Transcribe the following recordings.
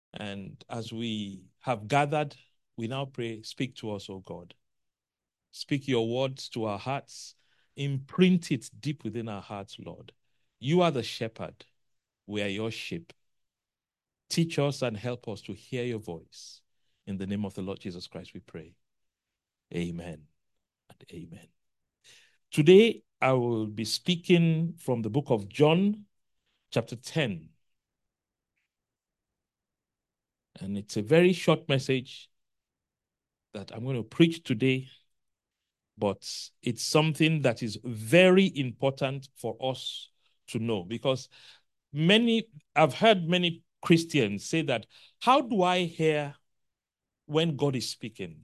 And as we have gathered, we now pray, speak to us, O God. Speak your words to our hearts. Imprint it deep within our hearts, Lord. You are the shepherd. We are your sheep. Teach us and help us to hear your voice. In the name of the Lord Jesus Christ, we pray. Amen and amen. Today, I will be speaking from the book of John, chapter 10. And it's a very short message that I'm going to preach today, but it's something that is very important for us to know, because I've heard many Christians say that, how do I hear when God is speaking?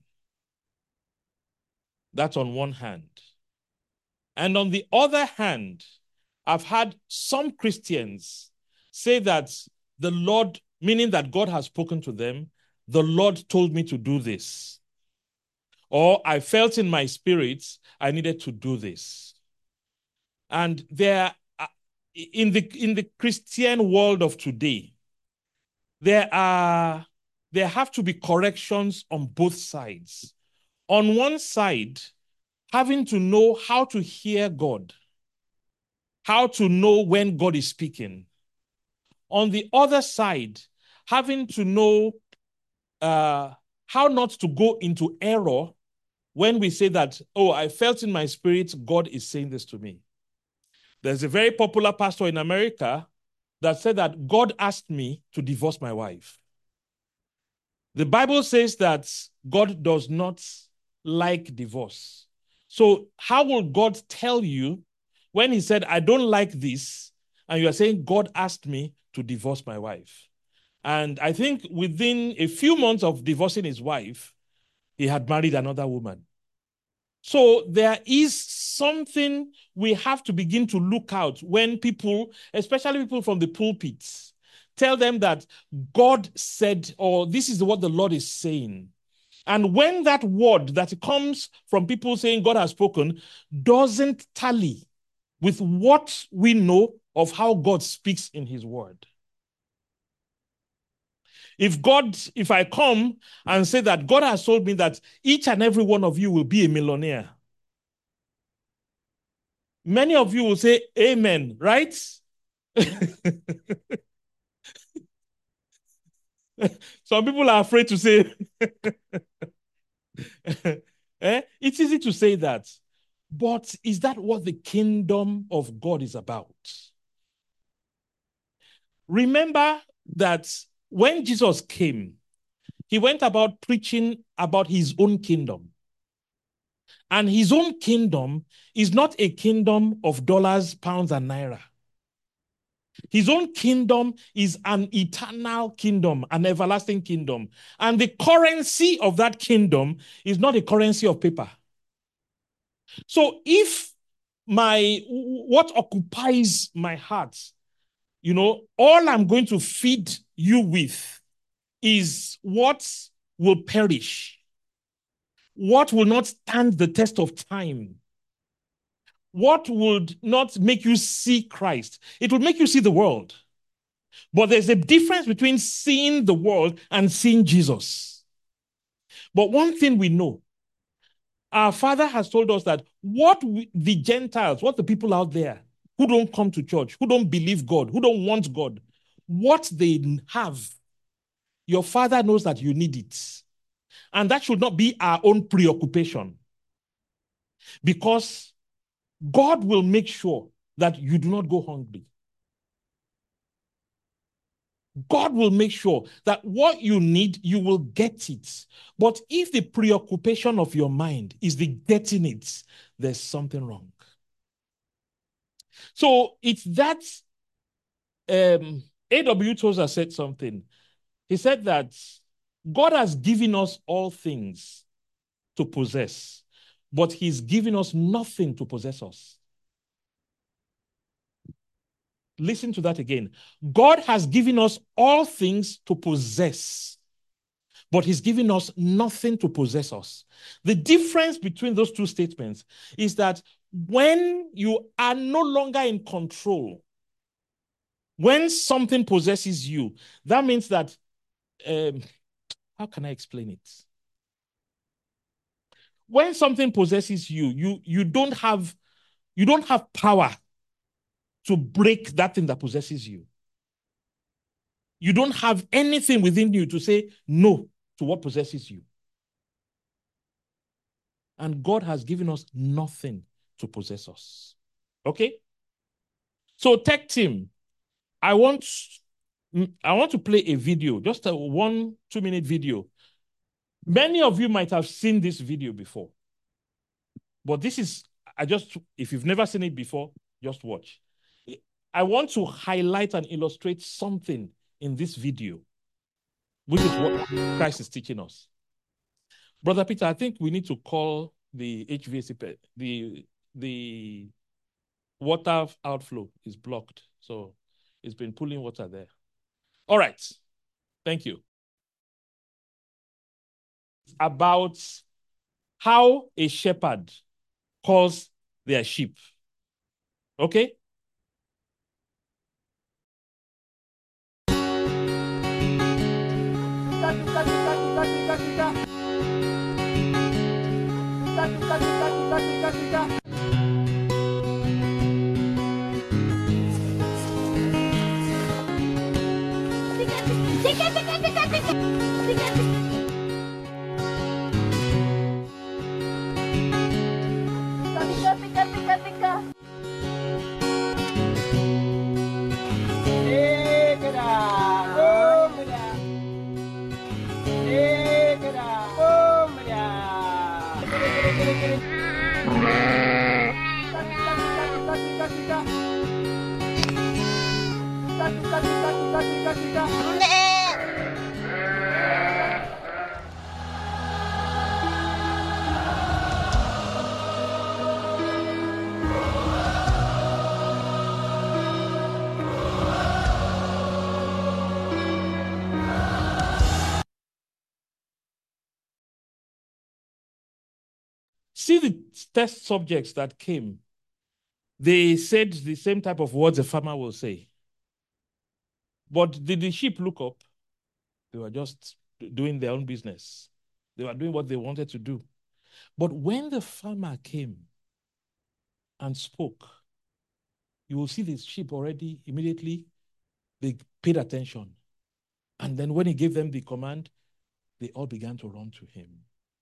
That's on one hand. And on the other hand, I've had some Christians say that the Lord, meaning that God has spoken to them, the Lord told me to do this. Or I felt in my spirit I needed to do this. And in the Christian world of today, there have to be corrections on both sides. On one side, having to know how to hear God, how to know when God is speaking. On the other side, having to know how not to go into error when we say that, oh, I felt in my spirit God is saying this to me. There's a very popular pastor in America that said that God asked me to divorce my wife. The Bible says that God does not like divorce. So how will God tell you when he said, I don't like this, and you are saying, God asked me to divorce my wife? And I think within a few months of divorcing his wife, he had married another woman. So there is something we have to begin to look out when people, especially people from the pulpits, tell them that God said, or this is what the Lord is saying. And when that word that comes from people saying God has spoken doesn't tally with what we know of how God speaks in his word. If I come and say that God has told me that each and every one of you will be a millionaire, many of you will say amen, right? Some people are afraid to say. It's easy to say that. But is that what the kingdom of God is about? Remember that when Jesus came, he went about preaching about his own kingdom. And his own kingdom is not a kingdom of dollars, pounds, and naira. His own kingdom is an eternal kingdom, an everlasting kingdom. And the currency of that kingdom is not a currency of paper. So if what occupies my heart, all I'm going to feed you with is what will perish, what will not stand the test of time, what would not make you see Christ. It would make you see the world. But there's a difference between seeing the world and seeing Jesus. But one thing we know, our Father has told us that the Gentiles, what the people out there who don't come to church, who don't believe God, who don't want God, what they have, your Father knows that you need it. And that should not be our own preoccupation. Because God will make sure that you do not go hungry. God will make sure that what you need, you will get it. But if the preoccupation of your mind is the getting it, there's something wrong. So it's that A.W. Tozer said something. He said that God has given us all things to possess, but he's given us nothing to possess us. Listen to that again. God has given us all things to possess, but he's given us nothing to possess us. The difference between those two statements is that when you are no longer in control, when something possesses you, that means that how can I explain it? When something possesses you, you don't have power to break that thing that possesses you. You don't have anything within you to say no to what possesses you. And God has given us nothing to possess us. Okay? So tech team, I want to play a video, just a 1-2 minute video. Many of you might have seen this video before. But this is, if you've never seen it before, just watch. I want to highlight and illustrate something in this video, which is what Christ is teaching us. Brother Peter, I think we need to call the HVAC, the water outflow is blocked. So it's been pulling water there. All right. Thank you. It's about how a shepherd calls their sheep. Okay? See the test subjects that came. They said the same type of words a farmer will say. But did the sheep look up? They were just doing their own business. They were doing what they wanted to do. But when the farmer came and spoke, you will see the sheep already immediately, they paid attention. And then when he gave them the command, they all began to run to him.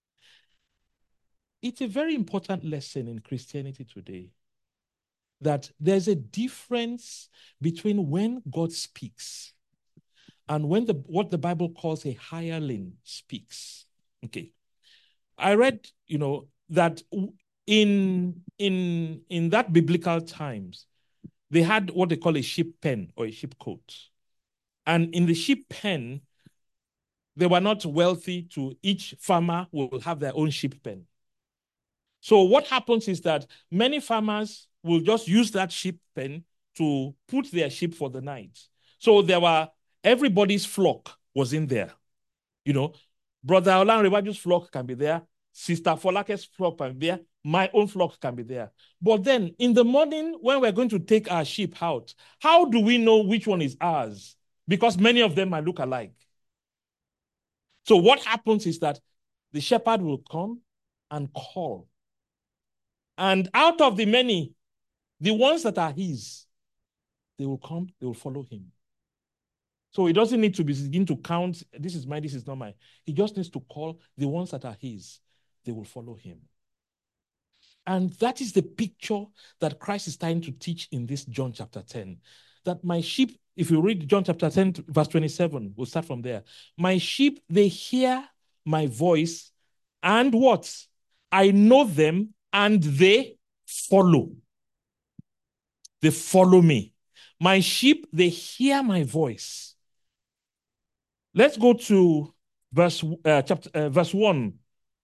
It's a very important lesson in Christianity today that there's a difference between when God speaks and when what the Bible calls a hireling speaks. Okay. I read, that in that biblical times, they had what they call a sheep pen or a sheep cote. And in the sheep pen, they were not wealthy. To each farmer will have their own sheep pen. So what happens is that many farmers will just use that sheep pen to put their sheep for the night. So everybody's flock was in there. Brother Olanrewaju's flock can be there. Sister Folake's flock can be there. My own flock can be there. But then in the morning, when we're going to take our sheep out, how do we know which one is ours? Because many of them might look alike. So what happens is that the shepherd will come and call. And out of the many, the ones that are his, they will come, they will follow him. So he doesn't need to begin to count, this is mine, this is not mine. He just needs to call the ones that are his. They will follow him. And that is the picture that Christ is trying to teach in this John chapter 10. That my sheep, if you read John chapter 10, verse 27, we'll start from there. My sheep, they hear my voice, and what? I know them, and they follow. They follow me. My sheep, they hear my voice. Let's go to verse 1.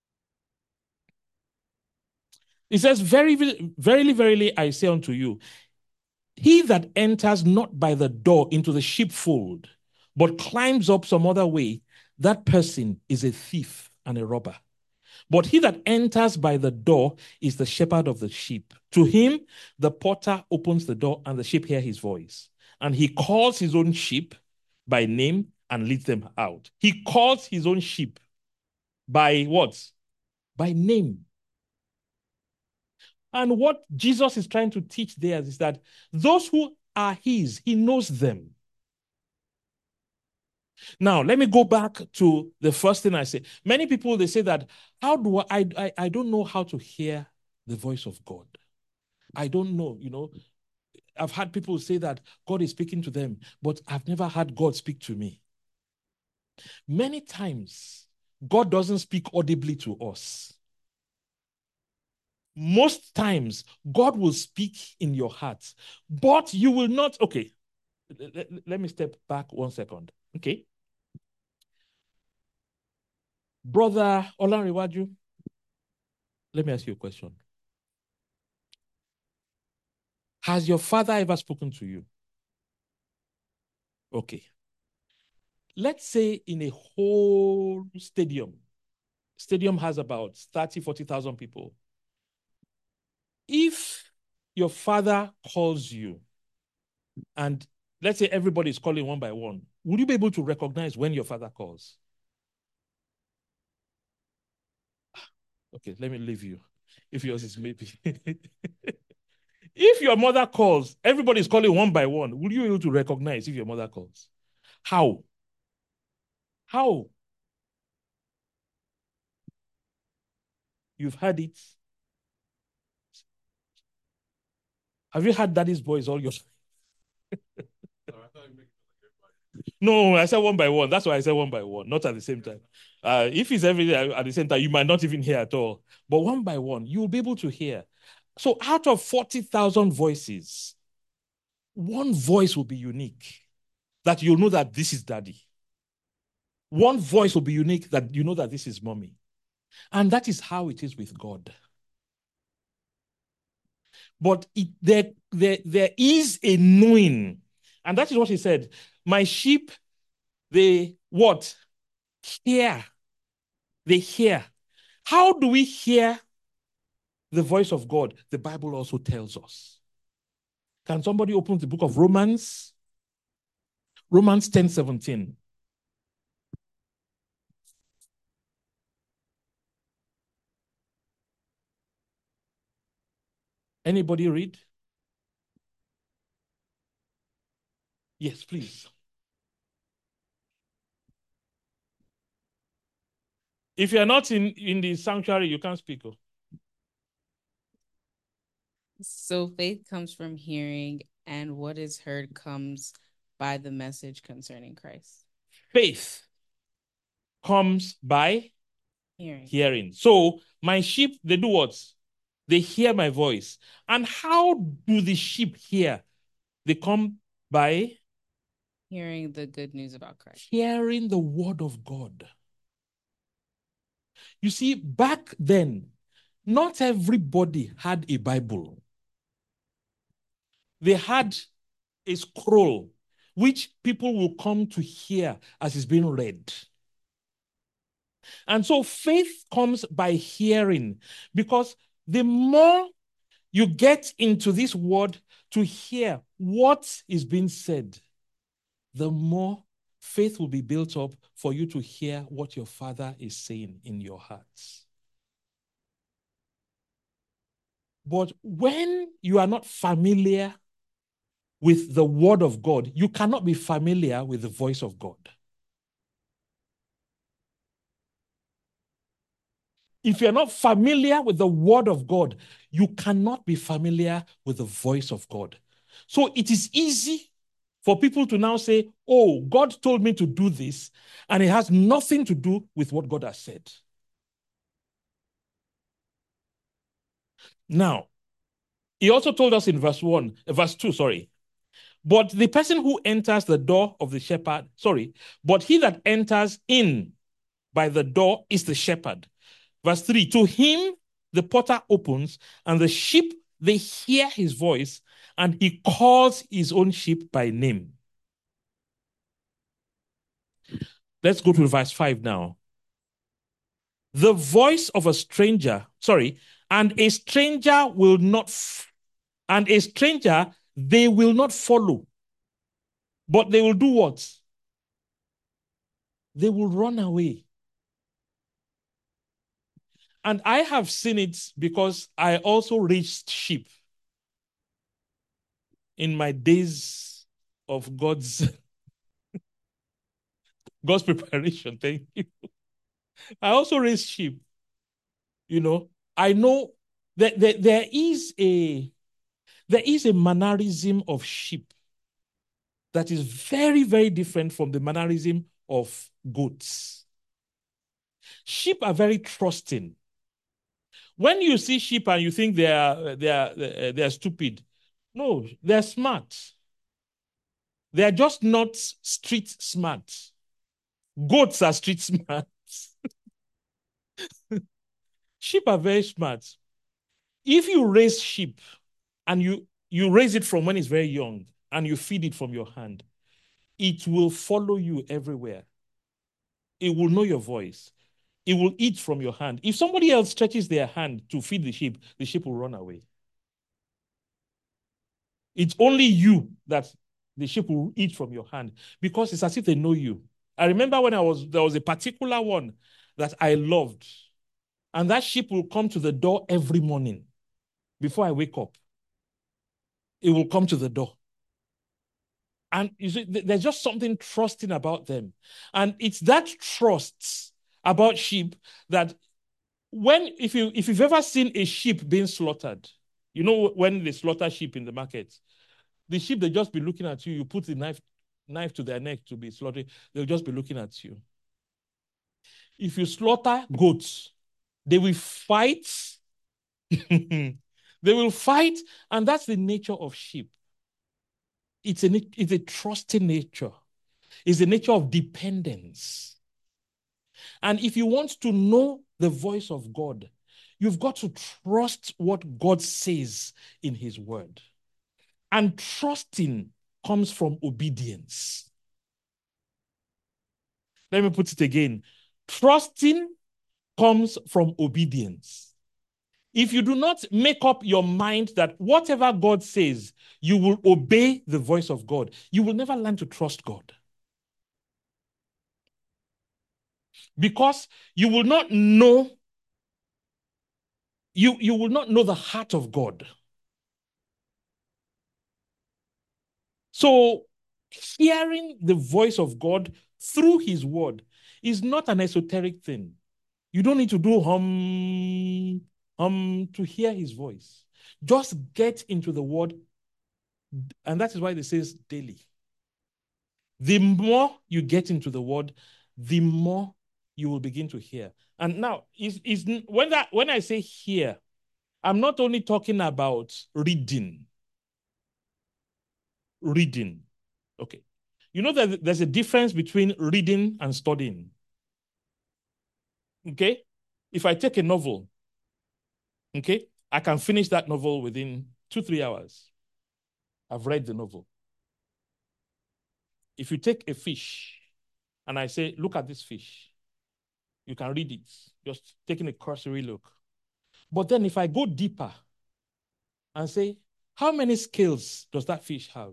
It says, verily, verily, I say unto you, he that enters not by the door into the sheepfold, but climbs up some other way, that person is a thief and a robber. But he that enters by the door is the shepherd of the sheep. To him, the porter opens the door, and the sheep hear his voice. And he calls his own sheep by name and leads them out. He calls his own sheep by what? By name. And what Jesus is trying to teach there is that those who are his, he knows them. Now, let me go back to the first thing I said. Many people, they say that, how do I don't know how to hear the voice of God. I don't know, I've had people say that God is speaking to them, but I've never had God speak to me. Many times, God doesn't speak audibly to us. Most times, God will speak in your heart, but you will not. Okay, let me step back 1 second. Okay. Brother Olanrewaju, let me ask you a question. Has your father ever spoken to you? Okay. Let's say in a whole stadium has about 30, 40,000 people. If your father calls you and let's say everybody is calling one by one, would you be able to recognize when your father calls? Okay, let me leave you. If yours is maybe. If your mother calls, everybody is calling one by one. Will you be able to recognize if your mother calls? How? How? You've heard it. Have you heard daddy's voice all your No, I said one by one. That's why I said one by one, not at the same time. If it's every day at the same time, you might not even hear at all. But one by one, you will be able to hear. So out of 40,000 voices, one voice will be unique that you'll know that this is daddy. One voice will be unique that you know that this is mommy. And that is how it is with God. But there is a knowing. And that is what he said. My sheep, they what? Hear. They hear. How do we hear the voice of God? The Bible also tells us. Can somebody open the book of Romans? Romans 10:17. Anybody read? Yes, please. If you're not in the sanctuary, you can't speak. So faith comes from hearing, and what is heard comes by the message concerning Christ. Faith comes by hearing. So my sheep, they do what? They hear my voice. And how do the sheep hear? They come by hearing the good news about Christ. Hearing the word of God. You see, back then, not everybody had a Bible. They had a scroll, which people will come to hear as it's being read. And so faith comes by hearing, because the more you get into this word to hear what is being said, the more faith will be built up for you to hear what your Father is saying in your hearts. But when you are not familiar with the word of God, you cannot be familiar with the voice of God. If you're not familiar with the word of God, you cannot be familiar with the voice of God. So it is easy for people to now say, oh, God told me to do this, and it has nothing to do with what God has said. Now, he also told us in verse 2, but the person who enters the door of the shepherd, but he that enters in by the door is the shepherd. Verse 3, to him the porter opens, and the sheep, they hear his voice, and he calls his own sheep by name. Let's go to verse 5 now. The voice of a stranger, and a stranger they will not follow. But they will do what? they will run away. And I have seen it because I also raised sheep in my days of God's preparation. Thank you. I also raised sheep. I know that there is a mannerism of sheep that is very, very different from the mannerism of goats. Sheep are very trusting. When you see sheep and you think they are stupid, no, they're smart. They're just not street smart. Goats are street smart. Sheep are very smart. If you raise sheep and you raise it from when it's very young and you feed it from your hand, it will follow you everywhere. It will know your voice. It will eat from your hand. If somebody else stretches their hand to feed the sheep will run away. It's only you that the sheep will eat from your hand because it's as if they know you. I remember when there was a particular one that I loved, and that sheep will come to the door every morning before I wake up. It will come to the door. And you see, there's just something trusting about them. And it's that trust about sheep that if you've ever seen a sheep being slaughtered, when they slaughter sheep in the market, the sheep, they just be looking at you. You put the knife to their neck to be slaughtered, they'll just be looking at you. If you slaughter goats, they will fight. They will fight, and that's the nature of sheep. It's a trusting nature. It's a nature of dependence. And if you want to know the voice of God, you've got to trust what God says in his word. And trusting comes from obedience. Let me put it again. Trusting comes from obedience. If you do not make up your mind that whatever God says, you will obey the voice of God, you will never learn to trust God. Because you will not know the heart of God. So hearing the voice of God through his word is not an esoteric thing. You don't need to do to hear his voice. Just get into the word. And that is why it says daily. The more you get into the word, the more you will begin to hear. And now, when I say hear, I'm not only talking about reading. Reading. Okay. You know that there's a difference between reading and studying. Okay? If I take a novel, okay, I can finish that novel within 2-3 hours. I've read the novel. If you take a fish and I say, look at this fish, you can read it, just taking a cursory look. But then if I go deeper and say, how many scales does that fish have?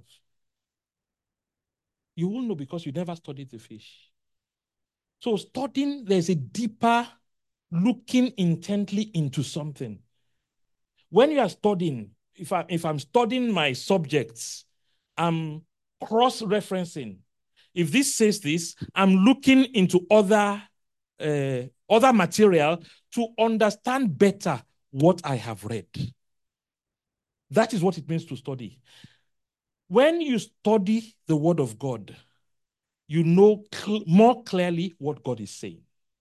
You won't know because you never studied the fish. So studying, there's a deeper looking intently into something. When you are studying, if I'm studying my subjects, I'm cross-referencing. If this says this, I'm looking into other material to understand better what I have read. That is what it means to study. When you study the word of God, you know more clearly what God is saying.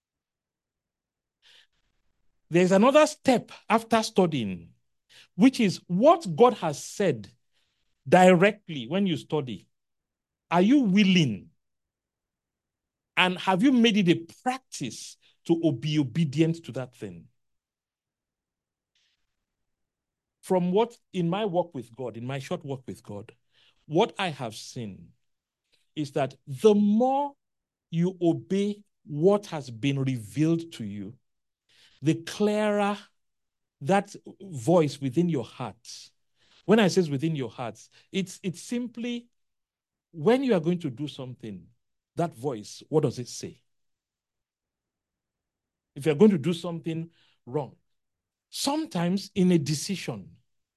There's another step after studying, which is what God has said directly when you study. Are you willing? And have you made it a practice to be obedient to that thing? From what, in my walk with God, in my short walk with God, what I have seen is that the more you obey what has been revealed to you, the clearer that voice within your heart. When I say within your heart, it's simply when you are going to do something, that voice, what does it say? if you're going to do something wrong. Sometimes in a decision,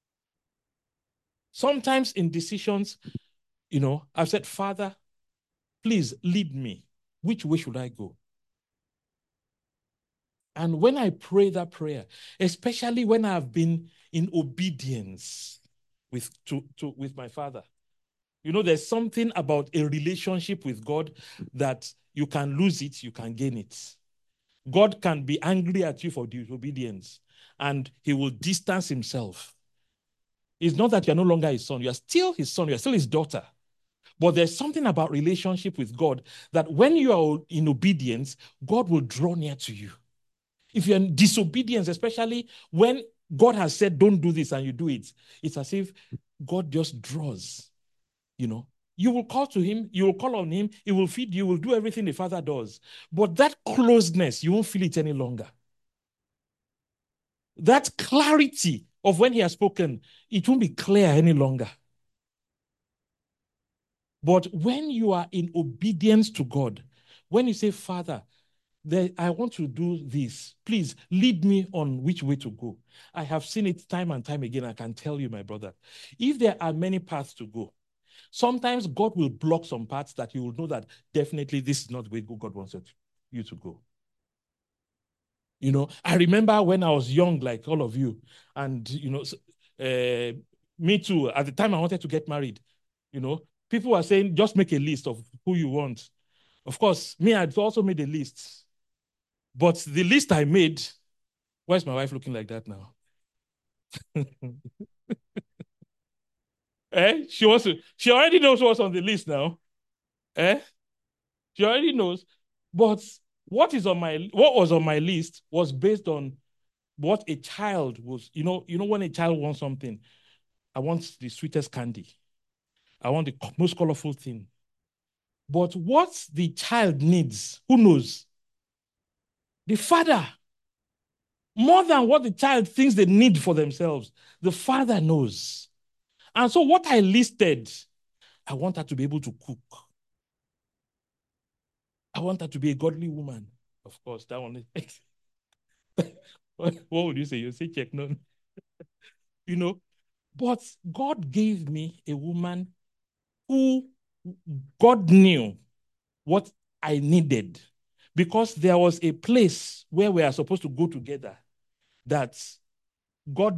sometimes in decisions, I've said, Father, please lead me. Which way should I go? And when I pray that prayer, especially when I've been in obedience with my Father, there's something about a relationship with God that you can lose it, you can gain it. God can be angry at you for disobedience, and he will distance himself. It's not that you're no longer his son. You're still his son. You're still his daughter. But there's something about relationship with God that when you are in obedience, God will draw near to you. If you're in disobedience, especially when God has said, don't do this, and you do it, it's as if God just draws, You will call to him, you will call on him, he will feed you, will do everything the Father does. But that closeness, you won't feel it any longer. That clarity of when he has spoken, it won't be clear any longer. But when you are in obedience to God, when you say, Father, I want to do this, please lead me on which way to go. I have seen it time and time again. I can tell you, my brother, if there are many paths to go, sometimes God will block some paths that you will know that definitely this is not the way God wants you to go. I remember when I was young, like all of you, and, me too, at the time I wanted to get married, people were saying, just make a list of who you want. Of course, me, I'd also made a list. But the list I made, why is my wife looking like that now? She already knows what's on the list now. She already knows. But what was on my list was based on what a child was. When a child wants something, I want the sweetest candy. I want the most colorful thing. But what the child needs, who knows? The father. More than what the child thinks they need for themselves, the father knows. And so what I listed, I want her to be able to cook. I want her to be a godly woman. Of course, that one is... What would you say? You say check none. But God gave me a woman who God knew what I needed, because there was a place where we are supposed to go together that God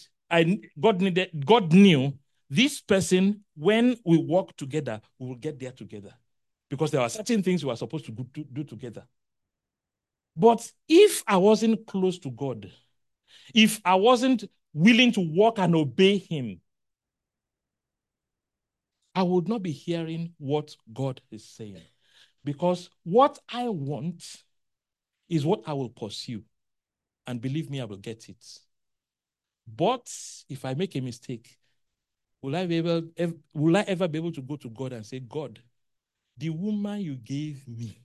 knew this person, when we work together, we will get there together, because there are certain things we are supposed to do together. But if I wasn't close to God, if I wasn't willing to walk and obey him, I would not be hearing what God is saying. Because what I want is what I will pursue. And believe me, I will get it. But if I make a mistake, will I ever be able to go to God and say, God, the woman you gave me,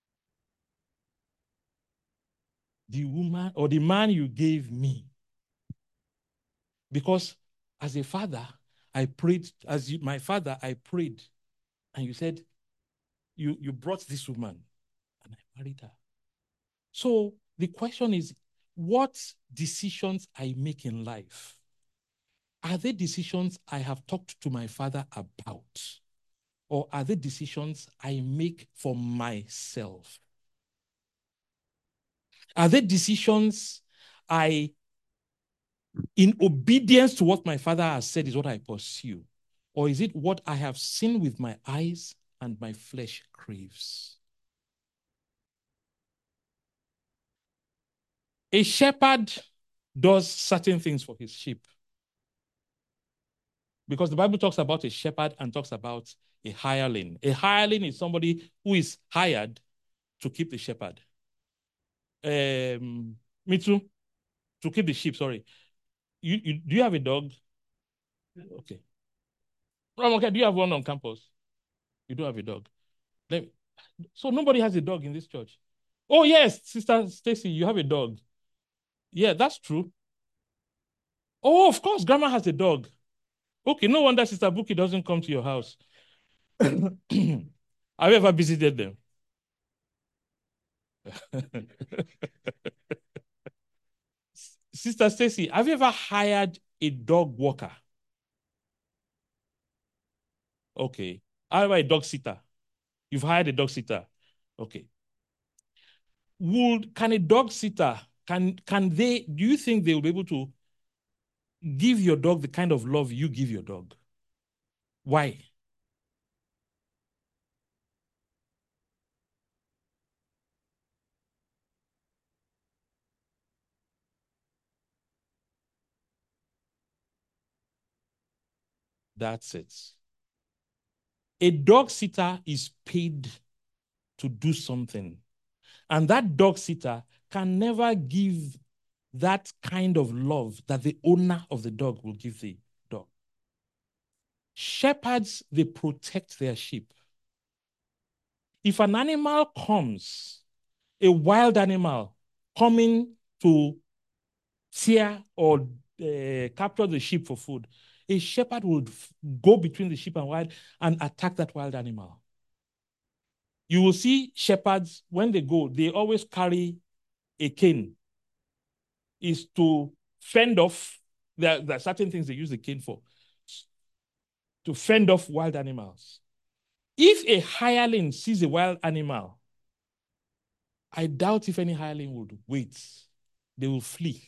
the woman or the man you gave me? Because as a father, I prayed, my father, I prayed, and you said, you brought this woman, and I married her. So the question is, what decisions I make in life, are they decisions I have talked to my father about? Or are they decisions I make for myself? Are they decisions in obedience to what my father has said, is what I pursue? Or is it what I have seen with my eyes and my flesh craves? A shepherd does certain things for his sheep. Because the Bible talks about a shepherd and talks about a hireling. A hireling is somebody who is hired to keep the shepherd. Me too. To keep the sheep, sorry. Do you have a dog? Okay. Okay, do you have one on campus? You don't have a dog. So nobody has a dog in this church. Oh, yes, Sister Stacy, you have a dog. Yeah, that's true. Oh, of course, Grandma has a dog. Okay, no wonder Sister Buki doesn't come to your house. Have you ever visited them? Sister Stacy, have you ever hired a dog walker? Okay. How about a dog sitter? You've hired a dog sitter. Okay. Can a dog sitter, do you think they will be able to give your dog the kind of love you give your dog? Why? That's it. A dog sitter is paid to do something. And that dog sitter can never give that kind of love that the owner of the dog will give the dog. Shepherds, they protect their sheep. If an animal comes, a wild animal coming to tear or capture the sheep for food, a shepherd would go between the sheep and wild and attack that wild animal. You will see shepherds, when they go, they always carry a cane, is to fend off, there are certain things they use the cane for, to fend off wild animals. If a hireling sees a wild animal, I doubt if any hireling would wait. They will flee.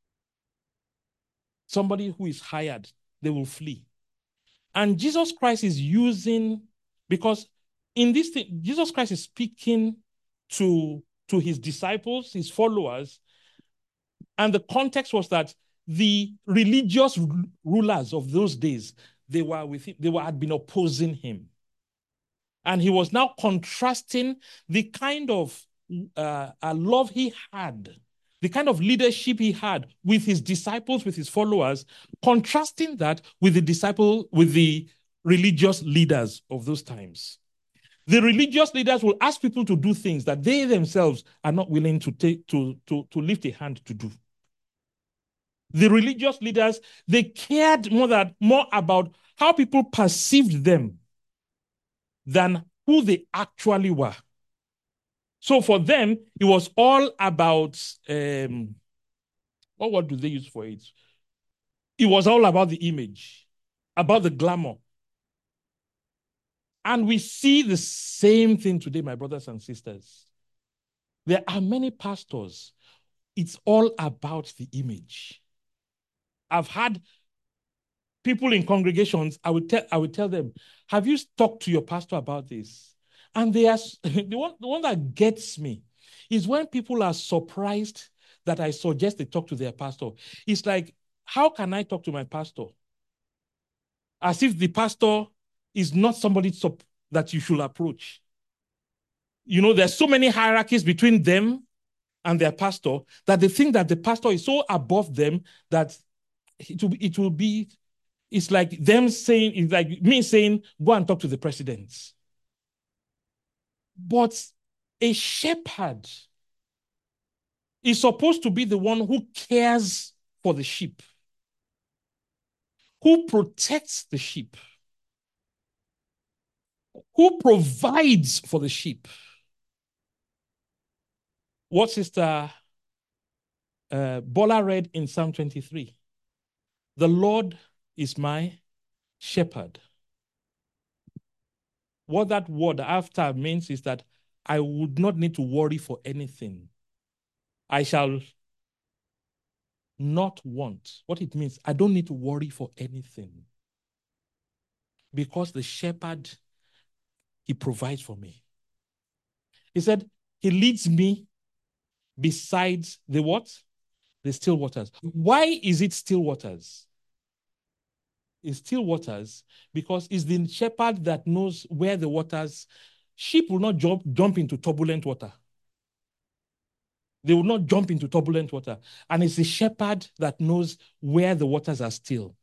Somebody who is hired, they will flee. And Jesus Christ is using, because in this thing, Jesus Christ is speaking to his disciples, his followers, and the context was that the religious rulers of those days, they were with him, had been opposing him. And he was now contrasting the kind of love he had, the kind of leadership he had with his disciples, with his followers, contrasting that with the religious leaders of those times. The religious leaders will ask people to do things that they themselves are not willing to lift a hand to do. The religious leaders, they cared more about how people perceived them than who they actually were. So for them, it was all about what word do they use for it? It was all about the image, about the glamour. And we see the same thing today, my brothers and sisters. There are many pastors. It's all about the image. I've had people in congregations, I would tell them, have you talked to your pastor about this? And they are the one that gets me is when people are surprised that I suggest they talk to their pastor. It's like, how can I talk to my pastor? As if the pastor is not somebody that you should approach. You know, there's so many hierarchies between them and their pastor that they think that the pastor is so above them that it will be, it's like them saying, it's like me saying, go and talk to the president. But a shepherd is supposed to be the one who cares for the sheep, who protects the sheep, who provides for the sheep. What Sister Bola read in Psalm 23. The Lord is my shepherd. What that word after means is that I would not need to worry for anything. I shall not want. What it means, I don't need to worry for anything. Because the shepherd, he provides for me. He said, he leads me besides the what? The still waters. Why is it still waters? It's still waters because it's the shepherd that knows where the waters. Sheep will not jump into turbulent water. They will not jump into turbulent water. And it's the shepherd that knows where the waters are still.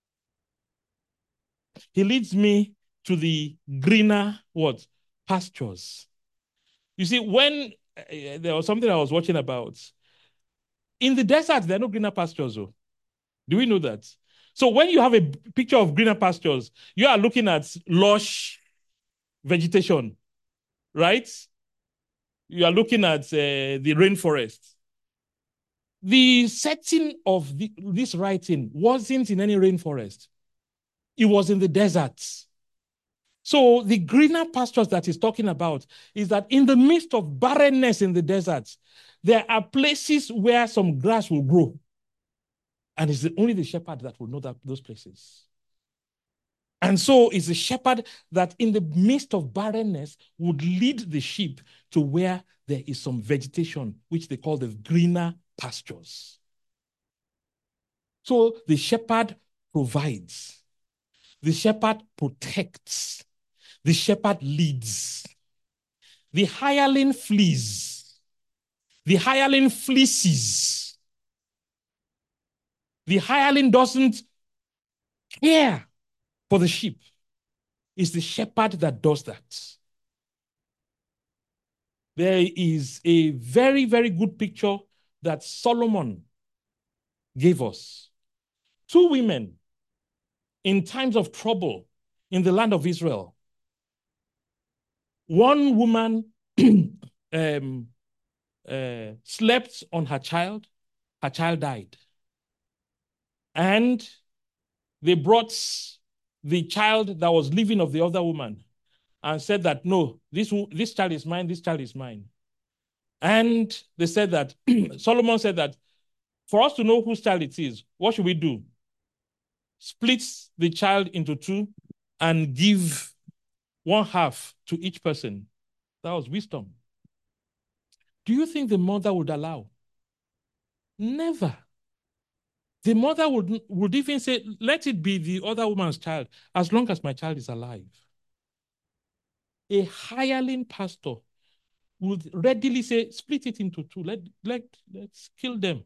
He leads me to the greener what? Pastures. You see, when there was something I was watching about, in the desert, there are no greener pastures. Oh. Do we know that? So when you have a picture of greener pastures, you are looking at lush vegetation, right? You are looking at the rainforest. The setting of this writing wasn't in any rainforest. It was in the deserts. So the greener pastures that he's talking about is that in the midst of barrenness in the deserts, there are places where some grass will grow. And it's only the shepherd that will know those places. And so it's the shepherd that in the midst of barrenness would lead the sheep to where there is some vegetation, which they call the greener pastures. So the shepherd provides. The shepherd protects. The shepherd leads. The hireling flees. The hireling fleeces. The hireling doesn't care for the sheep. It's the shepherd that does that. There is a very, very good picture that Solomon gave us. Two women in times of trouble in the land of Israel. One woman slept on her child died. And they brought the child that was living of the other woman and said that, no, this child is mine, this child is mine. And they said that, Solomon said that, for us to know whose child it is, what should we do? Split the child into two and give one half to each person. That was wisdom. Do you think the mother would allow? Never. The mother would even say, let it be the other woman's child, as long as my child is alive. A hireling pastor would readily say, split it into two. Let's kill them.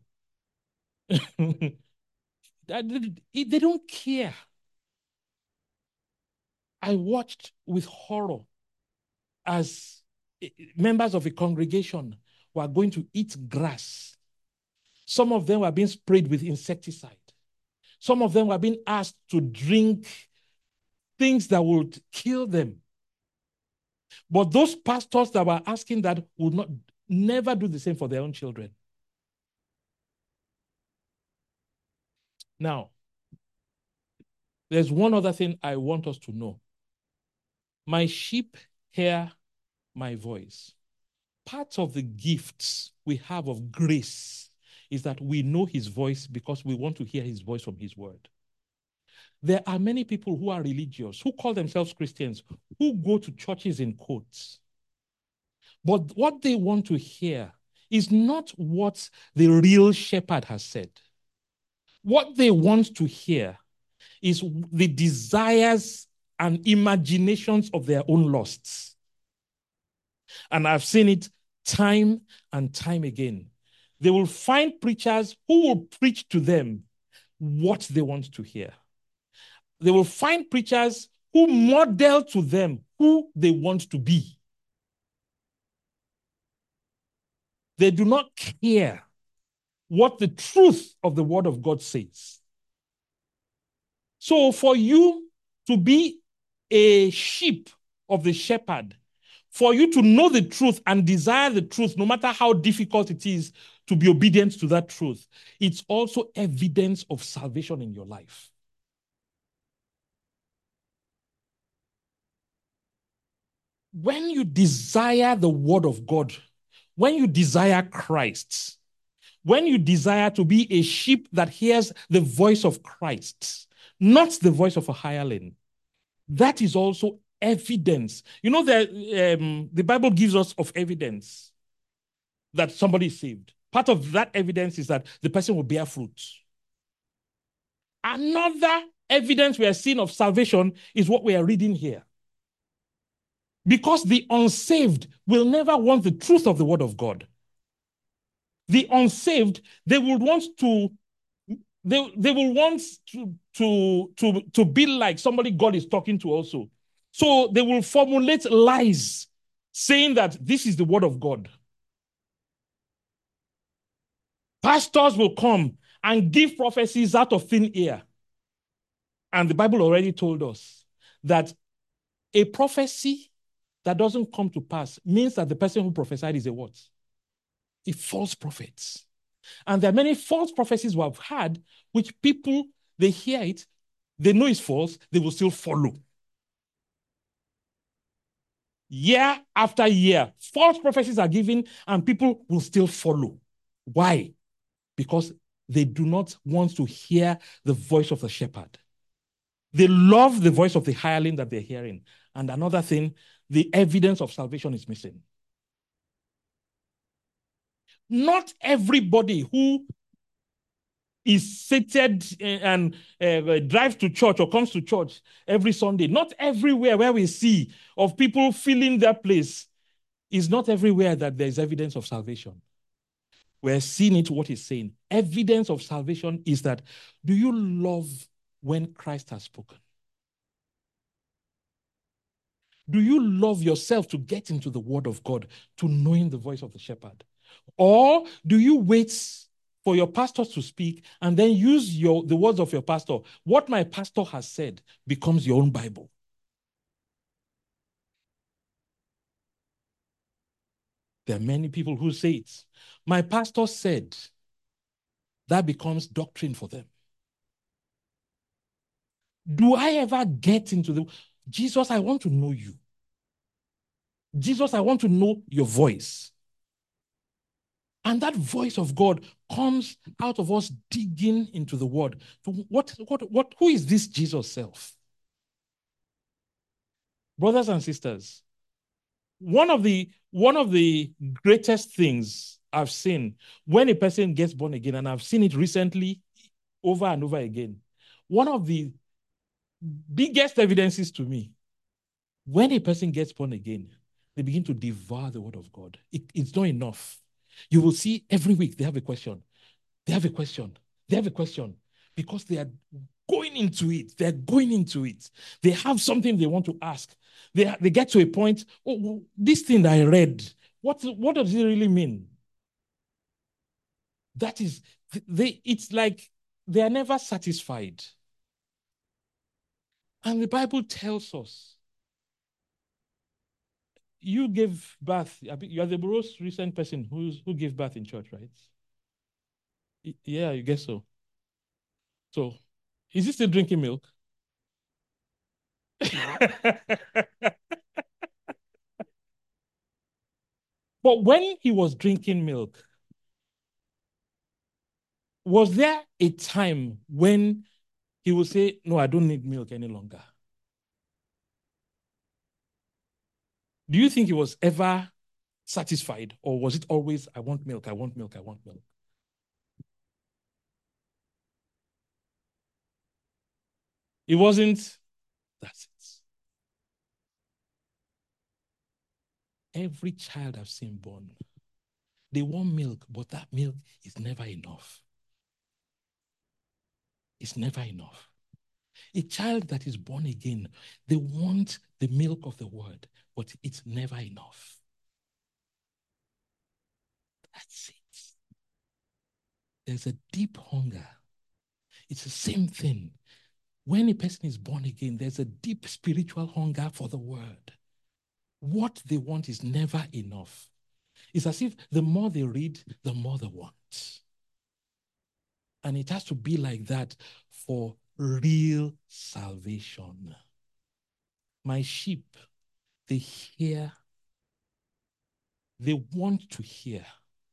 They don't care. I watched with horror as members of a congregation were going to eat grass. Some of them were being sprayed with insecticide. Some of them were being asked to drink things that would kill them. But those pastors that were asking that would never do the same for their own children. Now, there's one other thing I want us to know. My sheep hear my voice. Part of the gifts we have of grace is that we know his voice because we want to hear his voice from his word. There are many people who are religious, who call themselves Christians, who go to churches in quotes. But what they want to hear is not what the real shepherd has said. What they want to hear is the desires and imaginations of their own lusts. And I've seen it time and time again. They will find preachers who will preach to them what they want to hear. They will find preachers who model to them who they want to be. They do not care what the truth of the word of God says. So for you to be a sheep of the shepherd, for you to know the truth and desire the truth, no matter how difficult it is to be obedient to that truth, it's also evidence of salvation in your life. When you desire the word of God, when you desire Christ, when you desire to be a sheep that hears the voice of Christ, not the voice of a hireling, that is also evidence. You know that the Bible gives us of evidence that somebody is saved. Part of that evidence is that the person will bear fruit. Another evidence we are seeing of salvation is what we are reading here. Because the unsaved will never want the truth of the word of God. The unsaved, they will want to be like somebody God is talking to also. So they will formulate lies saying that this is the word of God. Pastors will come and give prophecies out of thin air. And the Bible already told us that a prophecy that doesn't come to pass means that the person who prophesied is a what? A false prophet. And there are many false prophecies we have had, which people, they hear it, they know it's false, they will still follow. Year after year, false prophecies are given and people will still follow. Why? Because they do not want to hear the voice of the shepherd. They love the voice of the hireling that they're hearing. And another thing, the evidence of salvation is missing. Not everybody who is seated and drives to church or comes to church every Sunday, not everywhere where we see of people filling their place, is not everywhere that there's evidence of salvation. We're seeing it, what he's saying. Evidence of salvation is that, do you love when Christ has spoken? Do you love yourself to get into the word of God, to knowing the voice of the shepherd? Or do you wait for your pastor to speak and then use the words of your pastor? What my pastor has said becomes your own Bible. There are many people who say it. My pastor said, that becomes doctrine for them. Do I ever get into Jesus, I want to know you. Jesus, I want to know your voice. And that voice of God comes out of us digging into the word. Who is this Jesus self? Brothers and sisters, one of the greatest things I've seen when a person gets born again, and I've seen it recently over and over again, one of the biggest evidences to me, when a person gets born again, they begin to devour the word of God. It's not enough. You will see every week they have a question. They have a question. They have a question because they are going into it. They're going into it. They have something they want to ask. They get to a point, oh, this thing that I read, what does it really mean? That is, it's like they are never satisfied. And the Bible tells us, you gave birth. You are the most recent person who gave birth in church, right? Yeah, you guess so. So, is he still drinking milk? But when he was drinking milk, was there a time when he would say, no, I don't need milk any longer? Do you think he was ever satisfied, or was it always, I want milk, I want milk, I want milk? It wasn't, that's it. Every child I've seen born, they want milk, but that milk is never enough. It's never enough. A child that is born again, they want the milk of the word, but it's never enough. That's it. There's a deep hunger. It's the same thing. When a person is born again, there's a deep spiritual hunger for the word. What they want is never enough. It's as if the more they read, the more they want. And it has to be like that for real salvation. My sheep, they hear, they want to hear.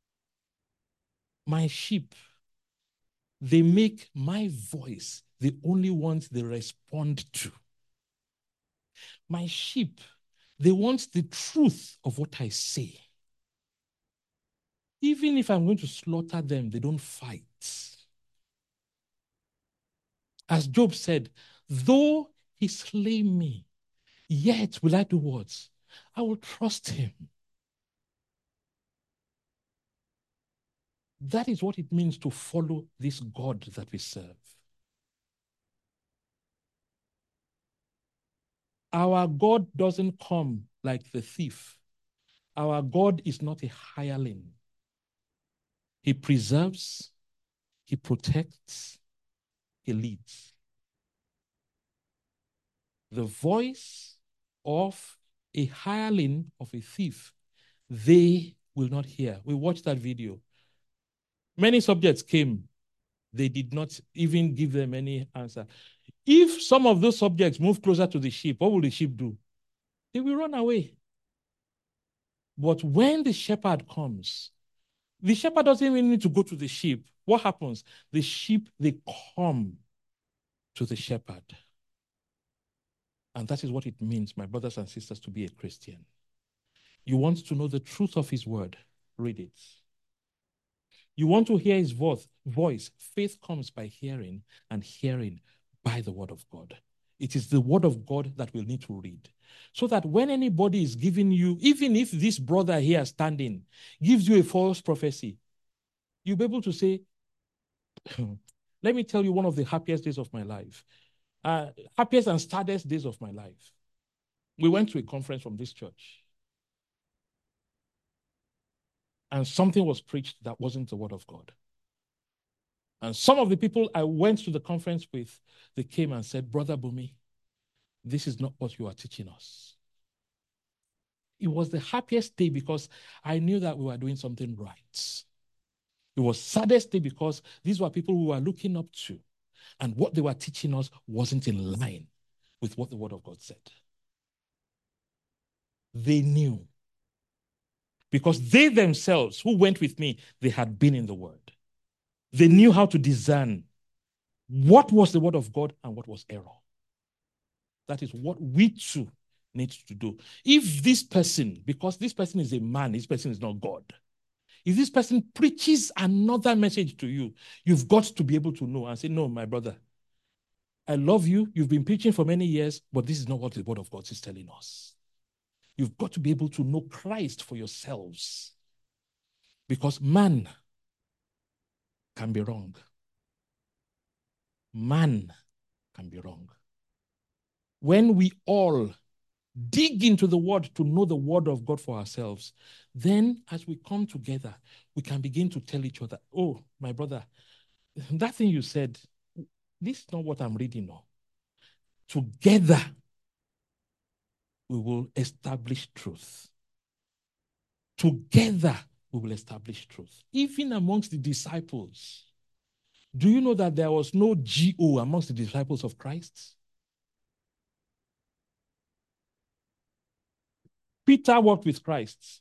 My sheep, they make my voice the only ones they respond to. My sheep, they want the truth of what I say. Even if I'm going to slaughter them, they don't fight. As Job said, though he slay me, yet will I do what? I will trust him. That is what it means to follow this God that we serve. Our God doesn't come like the thief. Our God is not a hireling. He preserves, he protects, he leads. The voice of a hireling of a thief, they will not hear. We watched that video. Many subjects came. They did not even give them any answer. If some of those subjects move closer to the sheep, what will the sheep do? They will run away. But when the shepherd comes, the shepherd doesn't even need to go to the sheep. What happens? The sheep, they come to the shepherd. And that is what it means, my brothers and sisters, to be a Christian. You want to know the truth of his word, read it. You want to hear his voice. Faith comes by hearing, and hearing by the word of God. It is the word of God that we'll need to read. So that when anybody is giving you, even if this brother here standing gives you a false prophecy, you'll be able to say, let me tell you one of the happiest days of my life. Happiest and saddest days of my life. We went to a conference from this church. And something was preached that wasn't the word of God. And some of the people I went to the conference with, they came and said, Brother Bumi, this is not what you are teaching us. It was the happiest day because I knew that we were doing something right. It was saddest day because these were people we were looking up to. And what they were teaching us wasn't in line with what the word of God said. They knew. Because they themselves, who went with me, they had been in the word. They knew how to discern what was the word of God and what was error. That is what we too need to do. If this person, because this person is a man, this person is not God. If this person preaches another message to you, you've got to be able to know and say, no, my brother, I love you. You've been preaching for many years, but this is not what the word of God is telling us. You've got to be able to know Christ for yourselves. Because man can be wrong. Man can be wrong. When we all dig into the word to know the word of God for ourselves, then as we come together, we can begin to tell each other, oh, my brother, that thing you said, this is not what I'm reading now. Together, we will establish truth. Together, we will establish truth. Even amongst the disciples, do you know that there was no GO amongst the disciples of Christ? Peter walked with Christ.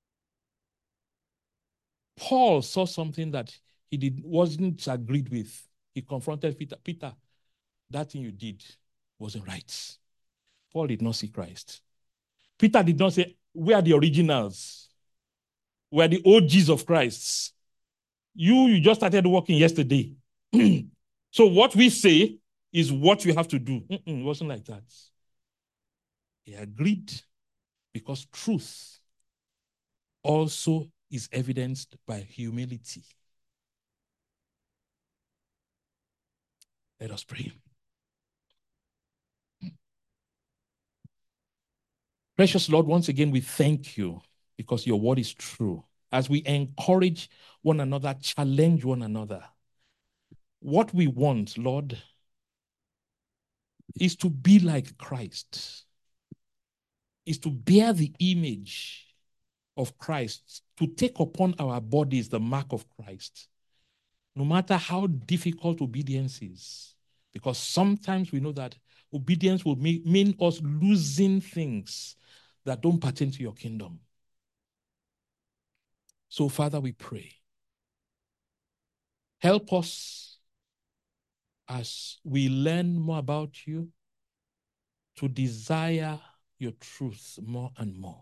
Paul saw something that wasn't agreed with. He confronted Peter. Peter, that thing you did wasn't right. Paul did not see Christ. Peter did not say, we are the originals. We are the OGs of Christ. You just started working yesterday. So what we say is what you have to do. It wasn't like that. He agreed because truth also is evidenced by humility. Let us pray. Precious Lord, once again, we thank you because your word is true. As we encourage one another, challenge one another, what we want, Lord, is to be like Christ, is to bear the image of Christ, to take upon our bodies the mark of Christ, no matter how difficult obedience is. Because sometimes we know that obedience will mean us losing things that don't pertain to your kingdom. So, Father, we pray. Help us as we learn more about you to desire your truth more and more.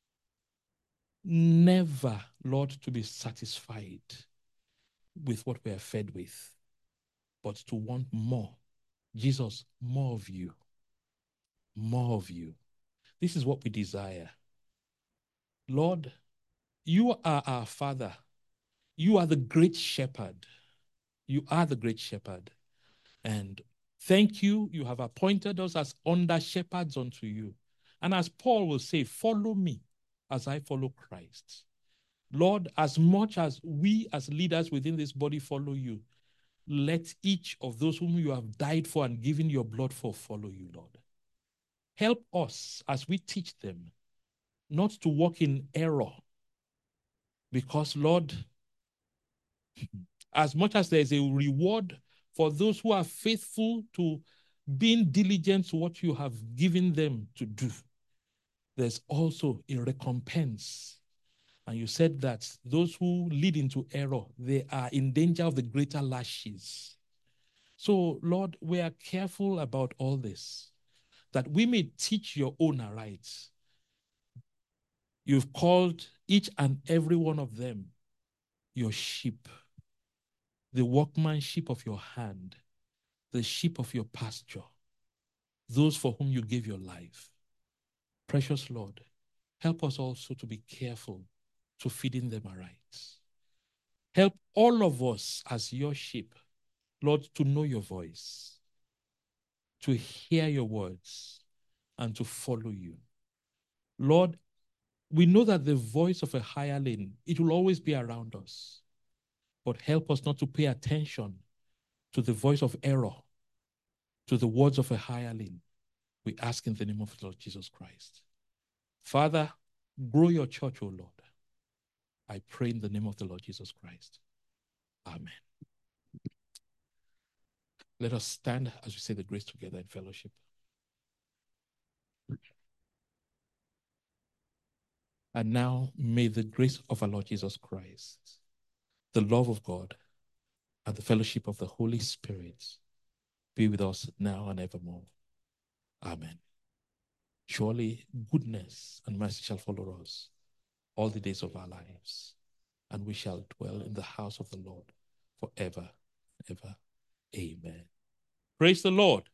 Never, Lord, to be satisfied with what we are fed with, but to want more. Jesus, more of you. More of you. This is what we desire. Lord, you are our Father. You are the great shepherd. You are the great shepherd. And thank you. You have appointed us as under shepherds unto you. And as Paul will say, follow me as I follow Christ. Lord, as much as we as leaders within this body follow you, let each of those whom you have died for and given your blood for follow you, Lord. Help us as we teach them not to walk in error. Because, Lord, as much as there is a reward for those who are faithful to being diligent to what you have given them to do, there's also a recompense. And you said that those who lead into error, they are in danger of the greater lashes. So, Lord, we are careful about all this, that we may teach your own rights. You've called each and every one of them your sheep, the workmanship of your hand, the sheep of your pasture, those for whom you gave your life. Precious Lord, help us also to be careful to feeding them aright. Help all of us as your sheep, Lord, to know your voice, to hear your words, and to follow you. Lord, we know that the voice of a hireling, it will always be around us. But help us not to pay attention to the voice of error, to the words of a hireling. We ask in the name of the Lord Jesus Christ. Father, grow your church, O Lord. I pray in the name of the Lord Jesus Christ. Amen. Let us stand as we say the grace together in fellowship. And now may the grace of our Lord Jesus Christ, the love of God, and the fellowship of the Holy Spirit be with us now and evermore. Amen. Surely goodness and mercy shall follow us all the days of our lives, and we shall dwell in the house of the Lord forever, ever. Amen. Praise the Lord.